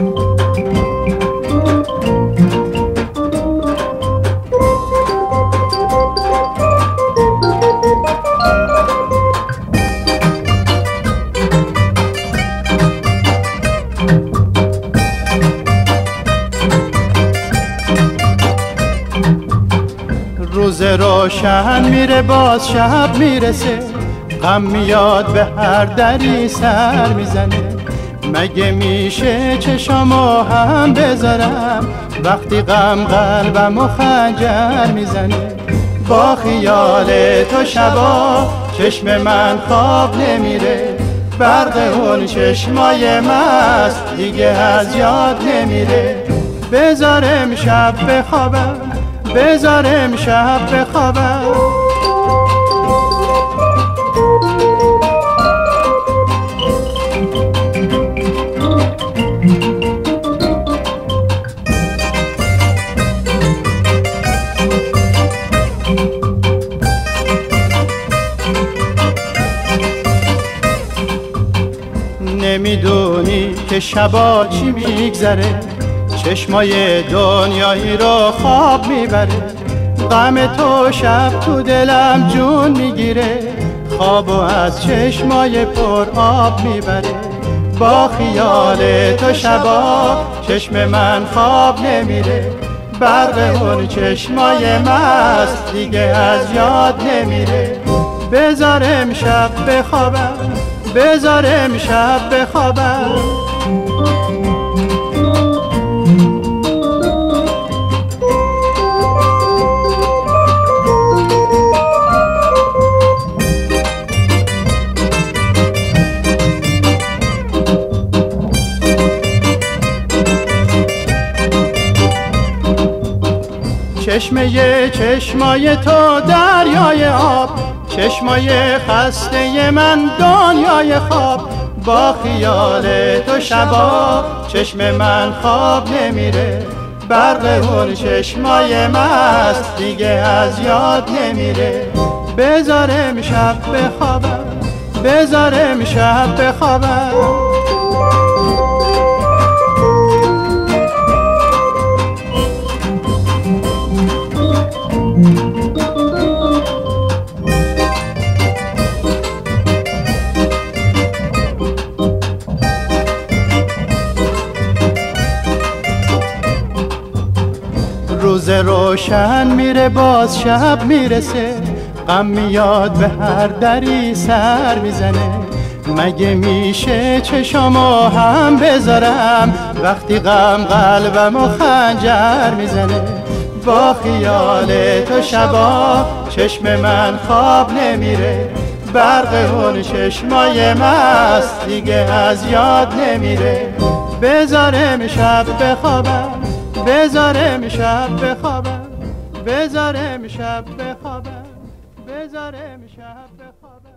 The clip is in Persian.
روز روشن میره باز شب میرسه، غم میاد به هر دری سر میزنه. مگه میشه چشامو هم بذارم وقتی غم قلبمو خنجر میزنه؟ با خیال تو شبا چشم من خواب نمیره، برق اون چشمای مست دیگه از یاد نمیره. بذارم شب بخوابم، بذارم شب بخوابم. نمیدونی که شبا چی میگذره، چشمای دنیایی رو خواب میبره. غم تو شب تو دلم جون میگیره، خوابو از چشمای پر آب میبره. با خیال تو شبا چشم من خواب نمیره، برق اون چشمای مست دیگه از یاد نمیره. بذارم شب بخوابم، بذارم شب بخوابم. چشمای تو دریای آب، چشمای خسته من دنیای خواب. با خیال تو شبا چشم من خواب نمیره، برق اون چشمای مست دیگه از یاد نمیره. بذارم شب بخوابم، بذارم شب بخوابم. روز روشن میره باز شب میرسه، غم میاد به هر دری سر میزنه. مگه میشه چشامو هم بذارم وقتی غم قلبمو خنجر میزنه؟ با خیال تو شبا چشم من خواب نمیره، برق اون چشمای مست دیگه از یاد نمیره. بذارم شب بخوابم، بذارم شب بخوابم، بذارم شب بخوابم، بذارم شب بخوابم.